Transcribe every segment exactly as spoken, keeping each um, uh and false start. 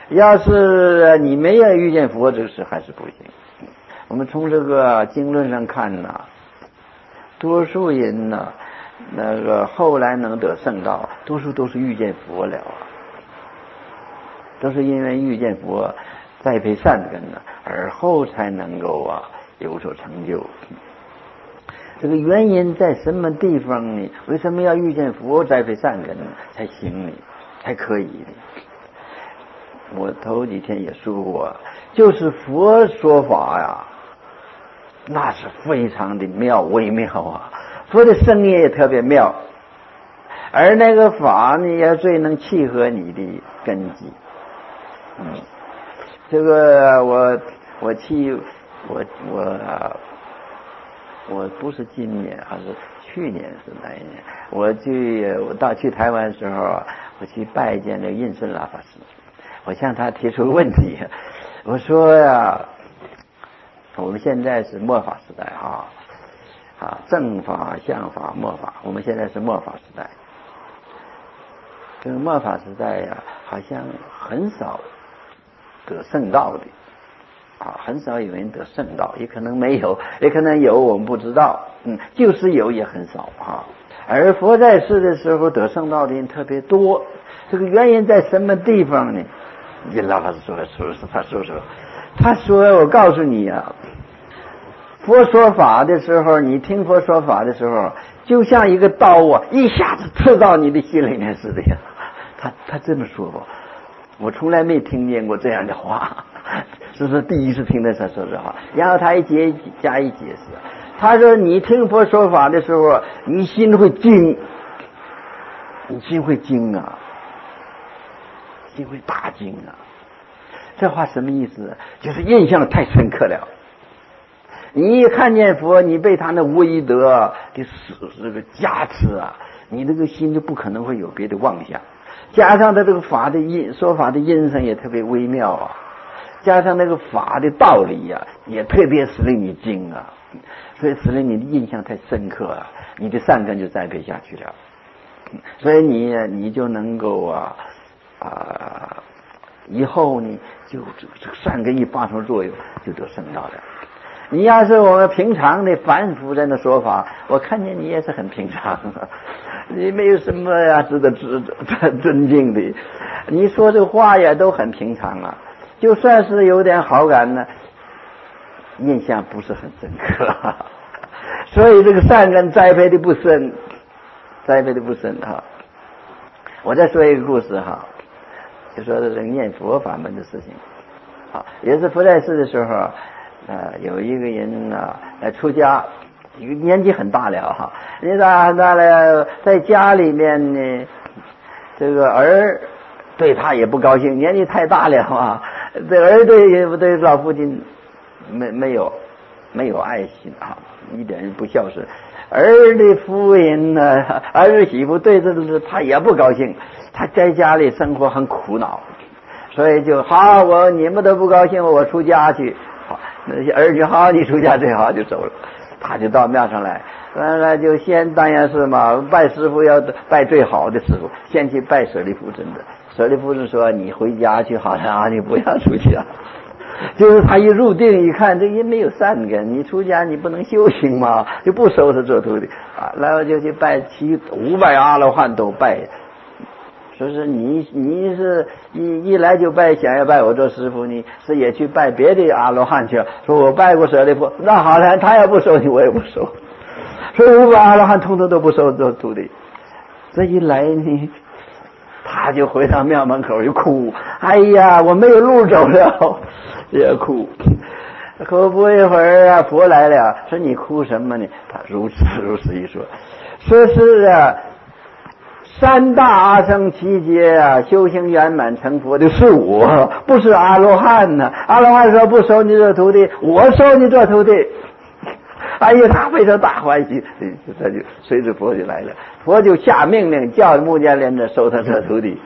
要是你没有遇见佛，这个事还是不行。我们从这个经论上看呢，多数人呢，那个后来能得圣道，多数都是遇见佛了啊，都是因为遇见佛，栽培善根呢，而后才能够啊有所成就。这个原因在什么地方呢？为什么要遇见佛栽培善根呢？才行呢，才可以呢？我头几天也说过，就是佛说法呀，那是非常的妙，微妙啊。佛的声音也特别妙，而那个法呢，也最能契合你的根基。嗯，这个我我去我我我不是今年，还是去年是哪一年？我去我到去台湾的时候，我去拜见那个印顺拉法师，我向他提出个问题，我说呀，我们现在是末法时代啊，啊正法、相法、末法，我们现在是末法时代。这个末法时代呀，好像很少得圣道的。啊，很少有人得圣道，也可能没有，也可能有，我们不知道。嗯，就是有也很少啊。而佛在世的时候得圣道的人特别多，这个原因在什么地方呢？你老法师说说说，他说说，他说我告诉你啊，佛说法的时候，你听佛说法的时候，就像一个刀啊，一下子刺到你的心里面似的呀。他他这么说过，我从来没听见过这样的话。这是第一次听到他说这话，然后他一解加以解释，他说你听佛说法的时候，你心会惊，你心会惊啊，心会大惊啊。这话什么意思？就是印象太深刻了。你一看见佛，你被他那无一德的这个加持啊，你这个心就不可能会有别的妄想。加上他这个法的音说法的音声也特别微妙啊。加上那个法的道理呀、啊，也特别使令你精啊，所以使令你的印象太深刻啊，你的善根就栽培下去了，所以你你就能够啊啊，以后呢就这个这个善根一发生作用，就得圣道了。你要是我们平常的凡夫人的说法，我看见你也是很平常，你没有什么呀值得尊尊敬的，你说这话呀都很平常啊。就算是有点好感呢，印象不是很深刻，所以这个善根栽培的不深，栽培的不深哈。我再说一个故事哈，就说这个念佛法门的事情。啊，也是佛在世的时候，呃，有一个人呢来出家，一个年纪很大了哈，年纪很大了，在家里面呢，这个儿对他也不高兴，年纪太大了啊。这儿对也不对老父亲没没有没有爱心啊，一点不孝顺。儿的夫人呢，儿媳妇对这个他也不高兴，他在家里生活很苦恼，所以就好，我你们都不高兴，我出家去。好，那些儿女好，你出家最好，就走了。他就到庙上来，完了就先当然是嘛，拜师傅要拜最好的师傅，先去拜舍利弗真的。舍利弗是说你回家去好了啊，你不要出家。就是他一入定一看，这人没有善根，你出家你不能修行吗？就不收他做徒弟啊，然后就去拜七五百阿罗汉都拜。说是你你是一一来就拜，想要拜我做师傅，你是也去拜别的阿罗汉去了。说我拜过舍利弗，那好了，他要不收你，我也不收。所以五百阿罗汉通通都不收做徒弟。这一来呢，他就回到庙门口就哭，哎呀，我没有路走了，也哭。可不一会儿啊，佛来了，说你哭什么呢？他如此如此一说，说是啊，三大阿僧祇劫啊，修行圆满成佛的是我，不是阿罗汉呢、啊。阿罗汉说不收你做徒弟，我收你做徒弟。哎呀，他非常大欢喜，他就随着佛就来了，佛就下命令叫目犍连的收他做徒弟。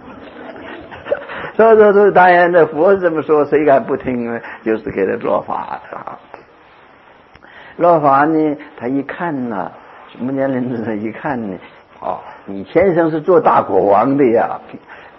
收做徒弟，当然这佛这么说，谁敢不听呢？就是给他落法啊。落法呢，他一看呢，目犍连一看呢，哦，你前生是做大国王的呀，啊，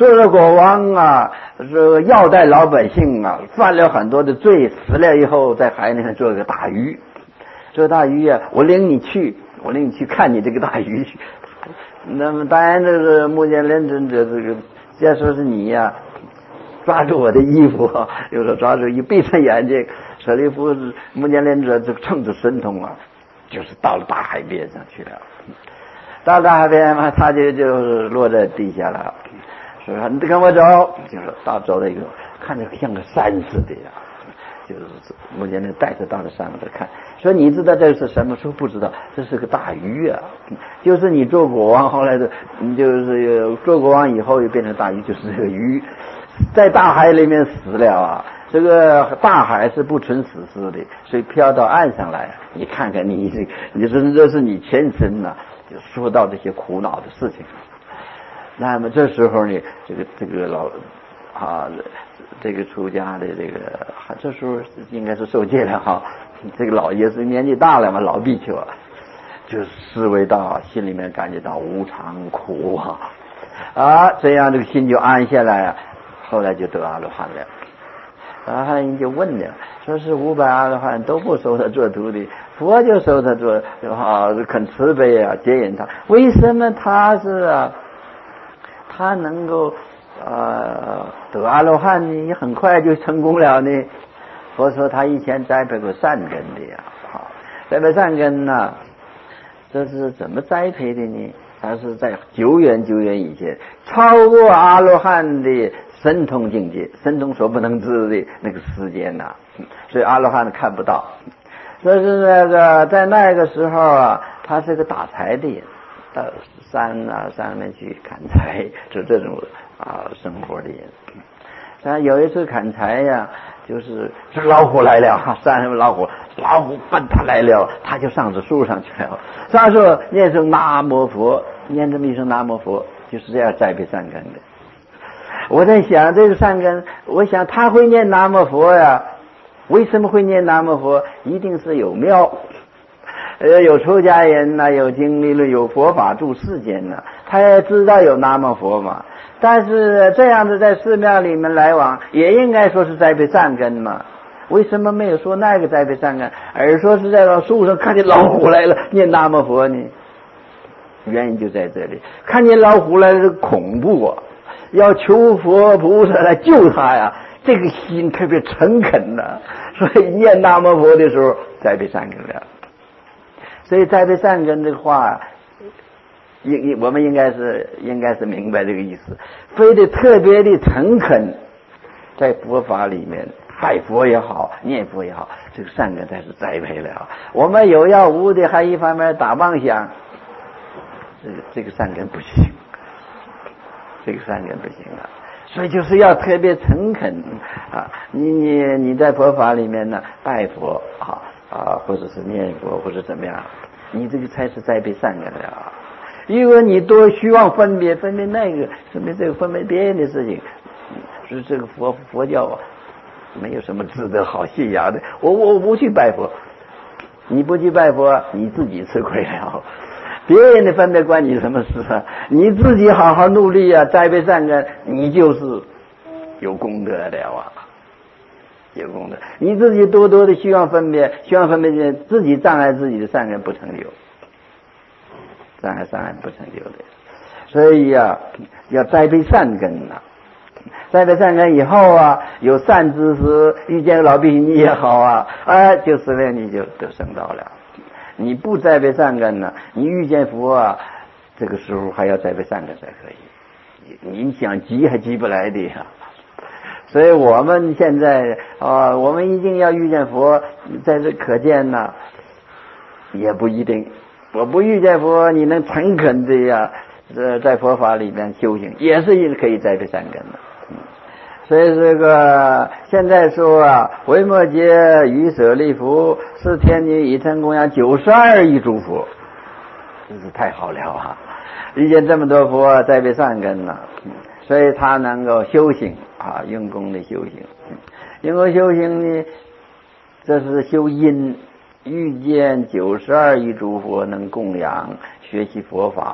做了国王啊，这个要带老百姓啊，犯了很多的罪，死了以后在海里面做个大鱼。这大鱼啊，我领你去，我领你去看你这个大鱼。那么当然，这个目犍连尊者这个，既然说是你呀、啊，抓住我的衣服，有时候抓住一闭上眼睛，舍利弗目犍连者这个乘着神通啊，就是到了大海边上去了。到大海边嘛，他就就落在地下了，说你跟我走，就是到走了以后，看着像个山似的呀。就是目犍连带着到了山上看，说你知道这是什么？说不知道，这是个大鱼啊！就是你做国王，后来的你就是做国王以后又变成大鱼，就是这个鱼在大海里面死了啊！这个大海是不存死尸的，所以飘到岸上来，你看看你这，你说这是你前身呐、啊，就说到这些苦恼的事情。那么这时候呢，这个这个老啊。这个出家的这个，这时候应该是受戒了哈。这个老爷子年纪大了嘛，老比丘啊，就思维到心里面感觉到无常苦啊，啊，这样这个心就安下来啊。后来就得阿罗汉了。阿罗汉就问了，说是五百阿罗汉都不收他做徒弟，佛就收他做啊，肯慈悲啊，接引他。为什么他是啊？他能够。呃，得阿罗汉呢，也很快就成功了呢。佛说他以前栽培过善根的呀，好，栽培善根呢、啊，这是怎么栽培的呢？他是在久远久远以前，超过阿罗汉的神通境界，神通所不能知的那个时间呐、啊，所以阿罗汉看不到。这是那个在那个时候啊，他是个打柴的人，到山啊上面去砍柴，就这种。啊，生活的人，但有一次砍柴呀，就是这老虎来了，山上老虎，老虎奔他来了，他就上这树上去了。上树念声南无佛，念这么一声南无佛，就是这样栽培善根的。我在想这个善根，我想他会念南无佛呀，为什么会念南无佛？一定是有庙。呃，有出家人呐、啊，有经历了，有佛法住世间呐、啊，他也知道有南无佛嘛。但是这样子在寺庙里面来往，也应该说是栽培善根嘛。为什么没有说那个栽培善根，而说是在树上看见老虎来了念南无佛呢？原因就在这里，看见老虎来了恐怖啊，要求佛菩萨来救他呀，这个心特别诚恳呐、啊，所以念南无佛的时候栽培善根了。所以栽培善根这个话，应我们应该是应该是明白这个意思，非得特别的诚恳，在佛法里面拜佛也好，念佛也好，这个善根才是栽培了。我们有要无的，还一方面打妄想，这个这个善根不行，这个善根不行了。所以就是要特别诚恳啊！你你你在佛法里面呢，拜佛啊。啊，或者是念佛，或者怎么样，你这个才是栽培善根了。如果你多希望分别分别那个分别这个分别别人的事情，是这个佛佛教啊，没有什么值得好信仰的。我我不去拜佛，你不去拜佛，你自己吃亏了。别人的分别关你什么事啊？你自己好好努力啊，栽培善根，你就是有功德了啊。有功德，你自己多多的希望分别，希望分别自己障碍自己的善根不成就，障碍善根不成就的，所以啊，要栽培善根呐、啊，栽培善根以后啊，有善知识，遇见老比丘也好啊，啊，就是呢你就得升到了。你不栽培善根呢、啊，你遇见佛啊，这个时候还要栽培善根才可以，你你想急还急不来的呀、啊。所以我们现在啊，我们一定要遇见佛，在这可见呢，也不一定。我不遇见佛，你能诚恳的呀，呃，在佛法里面修行，也是可以栽培善根的。嗯，所以这个现在说啊，维摩诘与舍利弗是天女以成供养九十二亿诸佛，真是太好了啊！遇见这么多佛，栽培善根呢、啊。嗯，所以他能够修行啊，用功的修行。用功修行呢，这是修因，遇见九十二亿诸佛能供养，学习佛法，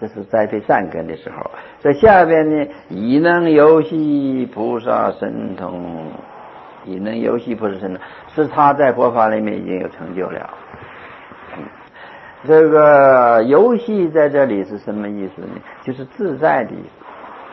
这是栽培善根的时候。在下边呢，以能游戏菩萨神通，以能游戏菩萨神通，是他在佛法里面已经有成就了。嗯，这个游戏在这里是什么意思呢？就是自在的意思，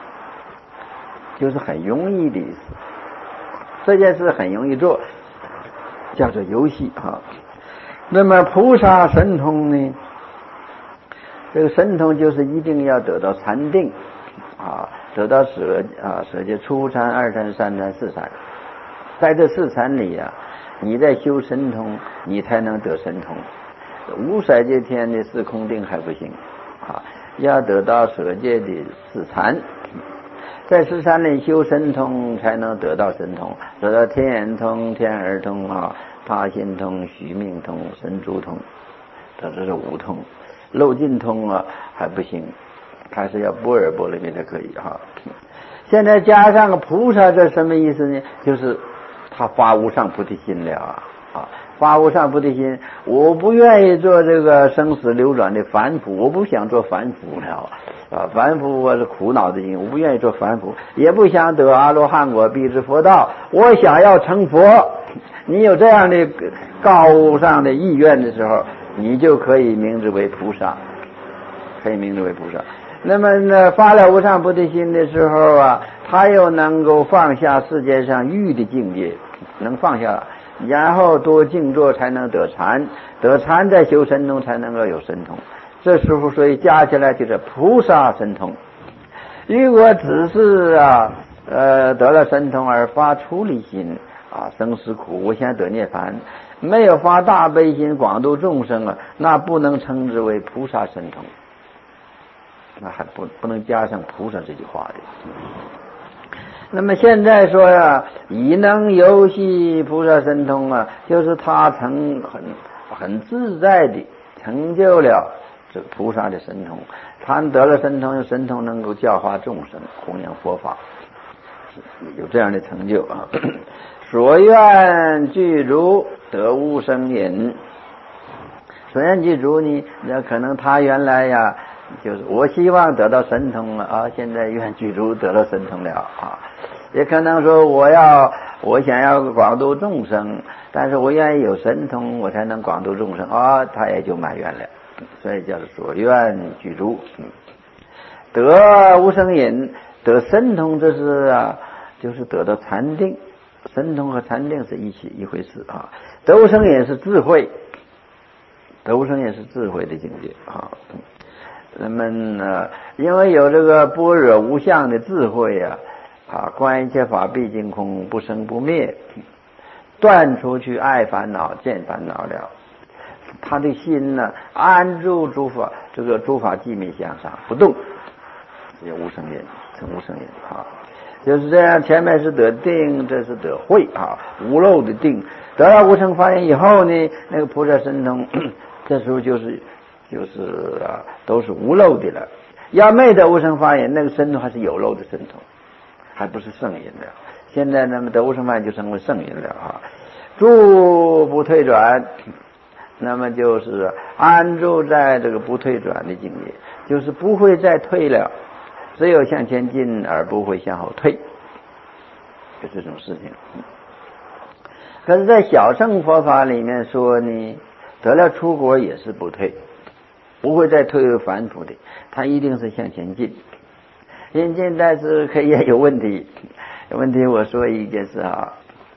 就是很容易的意思。这件事很容易做，叫做游戏啊。那么菩萨神通呢？这个神通就是一定要得到禅定啊，得到舍啊舍界初禅、二禅、三禅、四禅。在这四禅里啊，你在修神通，你才能得神通。无色界天的四空定还不行啊，要得到舍界的四禅。在四禅里修神通，才能得到神通，得到天眼通、天耳通啊、他心通、须命通、神足通，这这是五通。漏尽通啊还不行，还是要般若波罗蜜才可以哈。现在加上个菩萨，这什么意思呢？就是他发无上菩提心了啊！啊，发无上菩提心，我不愿意做这个生死流转的凡夫，我不想做凡夫了啊！凡夫我是苦恼的心，我不愿意做凡夫，也不想得阿罗汉果、必知佛道，我想要成佛。你有这样的高尚的意愿的时候，你就可以名之为菩萨，可以名之为菩萨。那么呢，发了无上菩提心的时候啊，他又能够放下世界上欲的境界，能放下，然后多静坐才能得禅，得禅再修神通才能够有神通。这时候所以加起来就是菩萨神通。如果只是啊呃得了神通而发出离心啊，生死苦我想得涅槃，没有发大悲心广度众生啊，那不能称之为菩萨神通，那还不不能加上菩萨这句话的。那么现在说呀、啊，以能游戏菩萨神通啊，就是他曾很很自在的成就了这个菩萨的神通，他得了神通，神通能够教化众生，弘扬佛法，有这样的成就啊。所愿具足得无生忍，所愿具足呢，那可能他原来呀，就是我希望得到神通了啊，现在愿具足得到神通了啊。也可能说我要我想要广度众生，但是我愿意有神通，我才能广度众生啊，他也就满愿了。所以叫做所愿具足，得无生忍，得神通，这是啊，就是得到禅定。神通和禅定是一起一回事啊。得无生忍是智慧，得无生忍是智慧的境界啊。那么呢，因为有这个般若无相的智慧啊，啊，观一切法毕竟空，不生不灭，断除去爱烦恼、见烦恼了。他的心呢，安住诸法，这个诸法寂灭相上不动，有无生忍，成无生忍啊。就是这样，前面是得定，这是得慧啊，无漏的定。得到无生法忍以后呢，那个菩萨神通，这时候就是就是啊，都是无漏的了。要没得无生法忍，那个神通还是有漏的神通，还不是圣忍了。现在那么得无生法忍就成为圣忍了啊。住不退转，那么就是安住在这个不退转的境界，就是不会再退了。只有向前进而不会向后退，就这种事情。可是在小乘佛法里面说呢，得了出国也是不退，不会再退回凡夫的，他一定是向前进。前进但是可以也有问题，有问题我说一件事啊，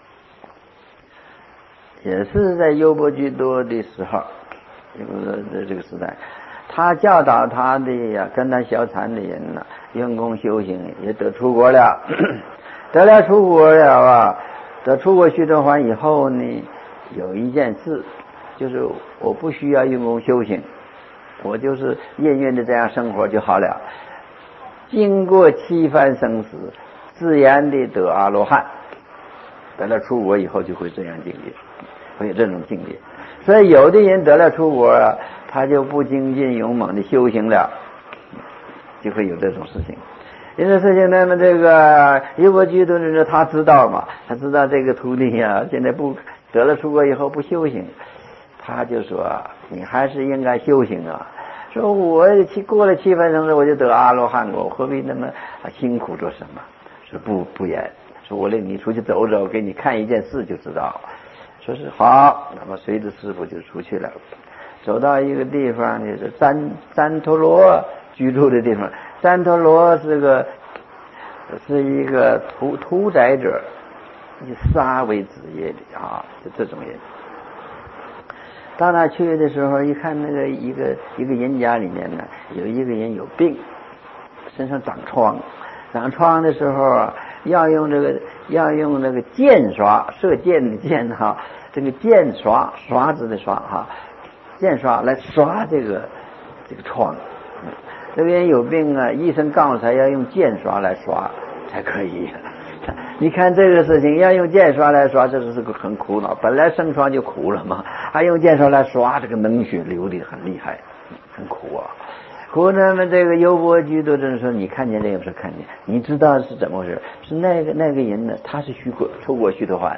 也是在优波居多的时候，就是这个时代，他教导他的呀，跟他小禅的人呢，用功修行也得出国了，得了出国了啊，得出国须陀洹以后呢，有一件事，就是我不需要用功修行，我就是愿愿的这样生活就好了。经过七番生死，自然的得阿罗汉。得了出国以后就会这样境界，会有这种境界。所以有的人得了出国啊，他就不精进勇猛的修行了，就会有这种事情。因为事情那么这个优波居多的人他知道嘛，他知道这个徒弟啊现在不得了出国以后不修行，他就说你还是应该修行啊， 说我过了七分生死我就得阿罗汉果，何必那么辛苦做什么？说不不言，说我领你出去走走，给你看一件事就知道。说是好，那么随着师傅就出去了，走到一个地方，就是旃旃陀罗居住的地方。旃陀罗是个是一个屠屠宰者，以杀为职业的啊，就这种人。到那去的时候，一看那个一个一个人家里面呢，有一个人有病，身上长疮，长疮的时候啊，要用这个要用那个箭刷，射箭的箭哈，这个箭刷，刷子的刷哈，箭刷来刷这个这个疮。这个人有病啊，医生告诉他要用箭刷来刷才可以。你看这个事情要用箭刷来刷，这是个很苦恼。本来生疮就苦了嘛，还用箭刷来刷，这个脓血流的很厉害，很苦啊。苦那么这个优波居多人说，你看见这个不是看见？你知道是怎么回事？是那个那个人呢，他是虚果出果须陀洹，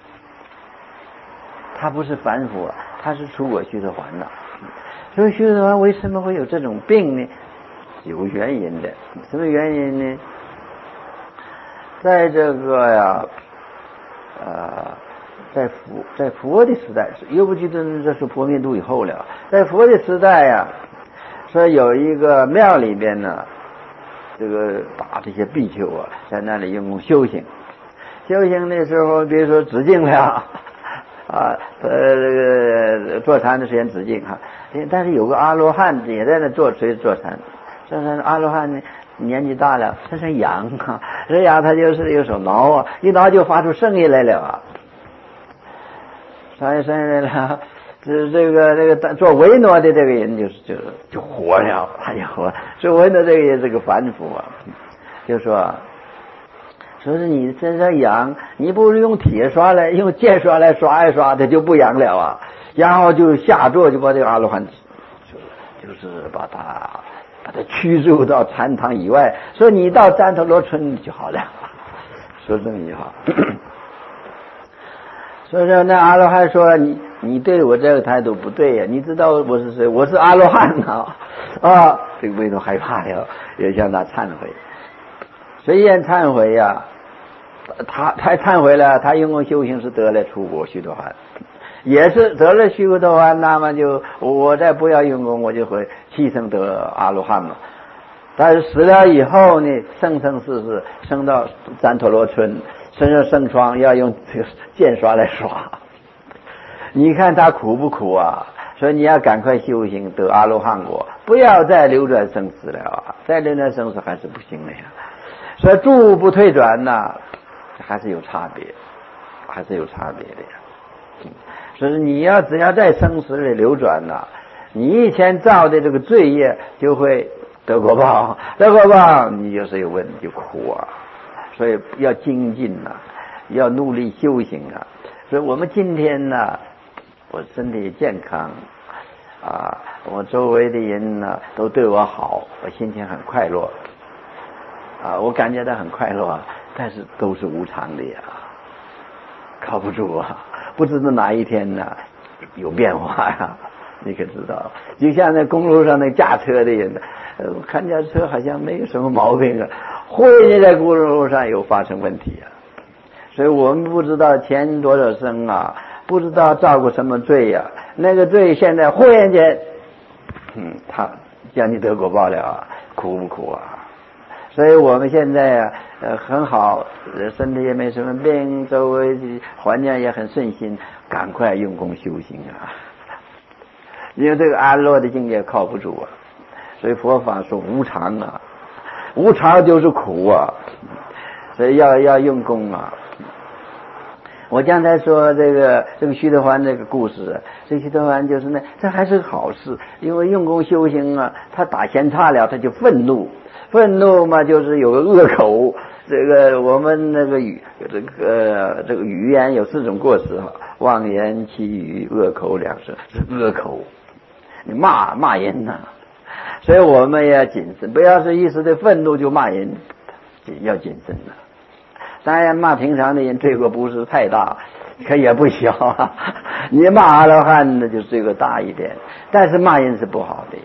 他不是凡夫，他是出果须陀洹呐。所以须陀洹为什么会有这种病呢？有原因的。什么原因呢？在这个呀，呃，在佛在佛的时代，优波居多人这是佛灭度以后了。在佛的时代呀，说有一个庙里边呢，这个把这些比丘啊，在那里用功修行。修行的时候，比如说止境了啊，呃，这个坐禅的时间止境哈。但是有个阿罗汉也在那坐随坐禅，这是阿罗汉呢。年纪大了，身上痒啊，这痒他就是有手挠啊，一挠就发出声音来了啊，发出声音来了。这这个这个做维诺的这个人就是就就活了，他就活。做维诺这个也是个凡夫啊，就说说是你身上痒，你不如用铁刷来，用剑刷来刷一刷，它就不痒了啊。然后就下座就把这个阿罗汉就就是把他。把他驱逐到禅堂以外，说你到旃陀罗村就好了，说这么一话。所以说那阿罗汉说你你对我这个态度不对呀、啊，你知道我是谁？我是阿罗汉呐！啊，这个维诺害怕了，也向他忏悔。虽然忏悔呀、啊，他他忏悔了，他用功修行是得了出果须陀洹。也是得了须陀洹，那么就我再不要用功，我就会牺牲得阿罗汉嘛。但是死了以后呢，生生世世生到旃陀罗村，身上生疮要用这个剑刷来刷。你看他苦不苦啊？所以你要赶快修行得阿罗汉果，不要再流转生死了啊！再流转生死还是不行的呀。所以住不退转呐、啊，还是有差别，还是有差别的呀。所以你要只要在生死里流转呐、啊，你以前造的这个罪业就会得果报，得果报你就是有问题就苦啊。所以要精进呐、啊，要努力修行啊。所以我们今天呢、啊，我身体健康啊，我周围的人呢都对我好，我心情很快乐啊，我感觉到很快乐，但是都是无常的呀，靠不住啊。不知道哪一天呢有变化呀，你可知道？就像那公路上那驾车的人，呃，看驾车好像没有什么毛病啊，忽然间在公路上有发生问题啊。所以我们不知道前多少生啊，不知道造过什么罪呀、啊，那个罪现在忽然间，嗯，他叫你得果报了啊，苦不苦啊？所以我们现在啊，呃，很好，身体也没什么病，周围环境也很顺心，赶快用功修行啊！因为这个安乐的境界靠不住啊，所以佛法说无常啊，无常就是苦啊，所以要要用功啊。我刚才说这个这个须陀洹这个故事，这须陀洹就是那这还是个好事，因为用功修行啊，他打闲差了，他就愤怒。愤怒嘛，就是有个恶口。这个我们那个语，这个、呃、这个语言有四种过失哈：妄言、绮语、恶口两舌。是恶口，你骂骂人呐、啊。所以我们要谨慎，不要是一时的愤怒就骂人，要谨慎呐、啊。当然，骂平常的人罪过不是太大，可也不小啊。你骂阿罗汉呢，就罪过大一点，但是骂人是不好的。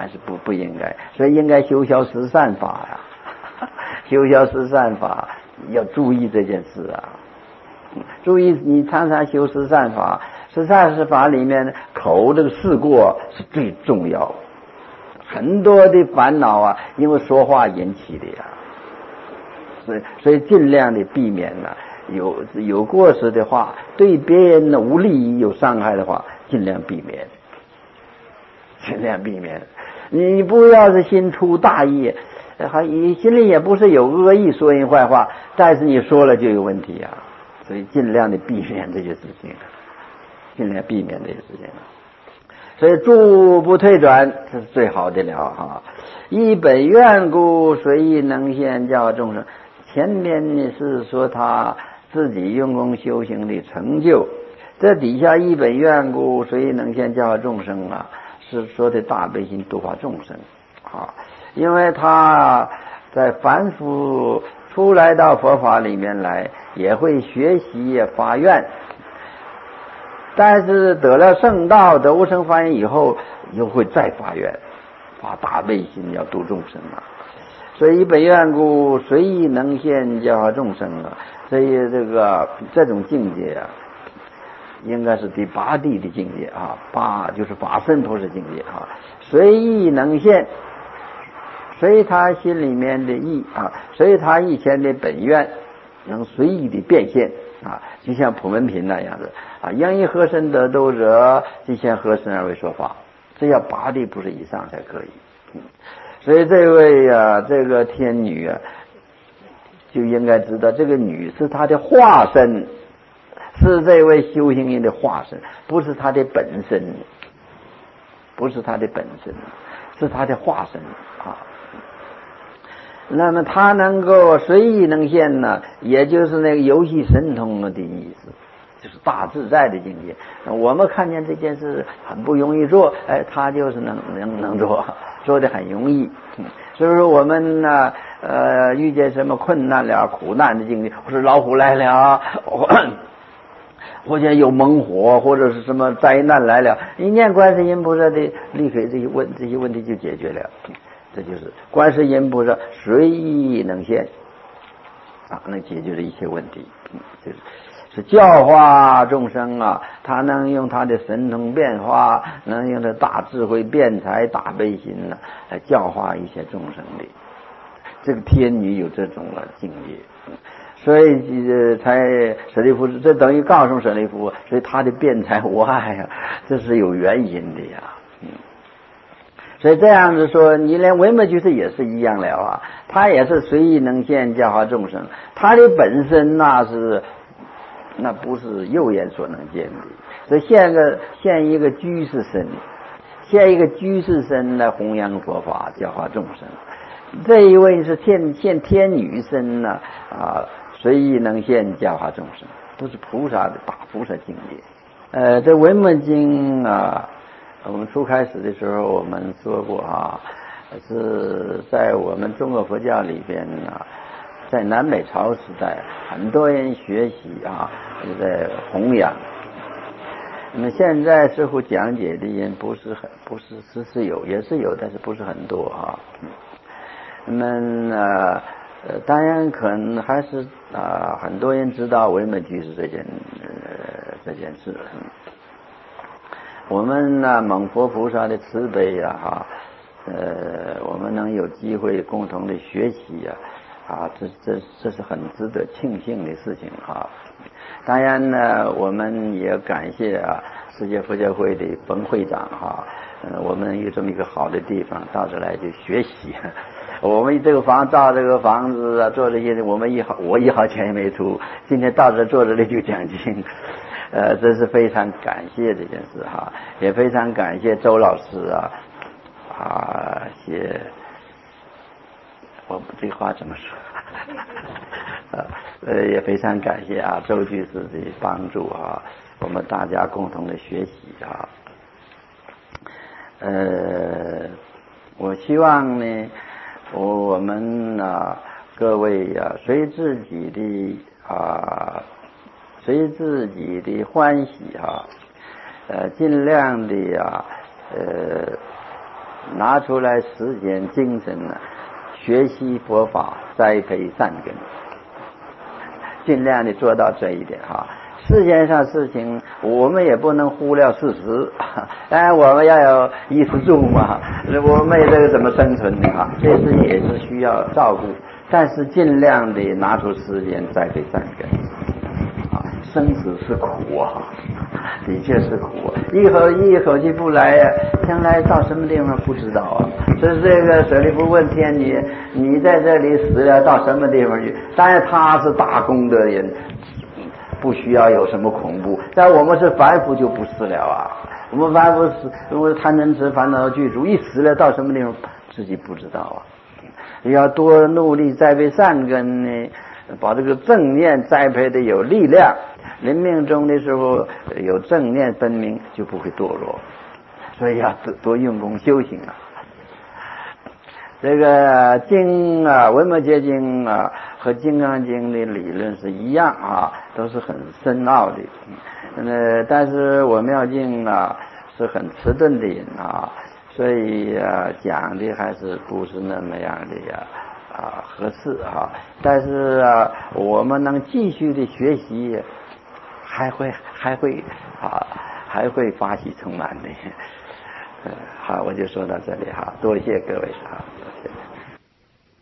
还是不不应该，所以应该修消十善法呀、啊，修消十善法要注意这件事啊，注意你常常修十善法，十善法里面口这个事过是最重要，很多的烦恼啊，因为说话引起的呀、啊，所以所以尽量的避免呢、啊。有有过失的话，对别人无利益有伤害的话，尽量避免，尽量避免。你不要是心出大意，还你心里也不是有恶意说人坏话，但是你说了就有问题啊，所以尽量的避免这些事情，尽量避免这些事情。所以住不退转，这是最好的了哈。依本愿故，随意能现教众生。前面呢是说他自己用功修行的成就，这底下一本愿故，随意能现教化众生啊，是说的大悲心度化众生啊。因为他在凡夫出来到佛法里面来，也会学习发愿，但是得了圣道得无生法忍以后，又会再发愿，发大悲心要度众生啊。所以本愿故，随意能现教化众生啊。所以这个这种境界啊，应该是第八地的境界啊，八就是法身菩萨境界啊。随意能现，随他心里面的意啊，随他以前的本愿，能随意的变现啊，就像普门品那样子啊，应以何身得度者，即现何身而为说法。这要八地不是以上才可以。嗯所以这位啊，这个天女啊，就应该知道，这个女是她的化身，是这位修行人的化身，不是她的本身，不是她的本身，是她的化身啊。那么她能够随意能现呢，也就是那个游戏神通的意思，就是大自在的境界。我们看见这件事很不容易做，哎，她就是能能能做。做得很容易，嗯，所以说我们呢，呃，遇见什么困难了、苦难的境地，或者老虎来了，或者有猛火，或者是什么灾难来了，一念观世音菩萨的，立刻这些问这些问题就解决了。这就是观世音菩萨随意能现啊，能解决的一切问题。嗯，就是是教化众生啊，他能用他的神通变化，能用他大智慧辩才大悲心呢、啊，来教化一切众生的。这个天女有这种的境界，所以呃，才舍利弗，这等于告诉舍利弗，所以他的辩才无碍啊，这是有原因的呀。嗯，所以这样子说，你连维摩居士也是一样了啊，他也是随意能现教化众生，他的本身那是。那不是肉眼所能见的，所以现个现一个居士身，现一个居士身来弘扬佛法，教化众生。这一位是现现天女身呢啊，随意能现教化众生，都是菩萨的大菩萨境界。呃，这维摩经啊，我们初开始的时候我们说过啊，是在我们中国佛教里边啊。在南北朝时代，很多人学习啊，也在弘扬。那么现在似乎讲解的人不是很，不是是是有，也是有，但是不是很多啊。那么呃呃，当然可能还是啊、呃，很多人知道维摩居士这件呃这件事。我们呢，蒙佛菩萨的慈悲啊，哈，呃，我们能有机会共同的学习呀、啊。啊，这这这是很值得庆幸的事情啊！当然呢，我们也感谢啊世界佛教会的冯会长哈、啊，呃，我们有这么一个好的地方，到这来就学习。我们这个房造这个房子啊，做这些，我们一毫我一毫钱也没出，今天到这坐这里就讲经，呃，这是非常感谢这件事哈、啊，也非常感谢周老师啊啊写。我这话怎么说？呃，也非常感谢啊周居士的帮助啊，我们大家共同的学习啊。呃，我希望呢，我我们啊各位啊，随自己的啊，随自己的欢喜啊，呃，尽量的啊，呃。 拿出来时间精神呢，学习佛法，栽培善根，尽量的做到这一点哈。世间上事情我们也不能忽略事实，当然我们要有衣食住嘛，我们这个怎么生存的哈，这事也是需要照顾，但是尽量的拿出时间栽培善根啊。生死是苦啊，的确是苦啊，一口一口气不来呀、啊，将来到什么地方不知道啊。所以这个舍利弗问天女，你在这里死了到什么地方去？当然他是大功德人，不需要有什么恐怖，但我们是凡夫就不是了啊。我们凡夫是如果贪嗔痴烦恼具足，一死了到什么地方自己不知道啊。要多努力栽培善根呢，把这个正念栽培的有力量，临命终的时候有正念分明，就不会堕落。所以要多多用功修行啊。这个经啊，维摩诘经啊和金刚经的理论是一样啊，都是很深奥的。呃，但是我妙经啊是很迟钝的人啊，所以啊讲的还是不是那么样的呀啊合适啊。但是啊，我们能继续的学习，还会还会啊还会发喜充满的。呃，好，我就说到这里哈，多谢各位哈。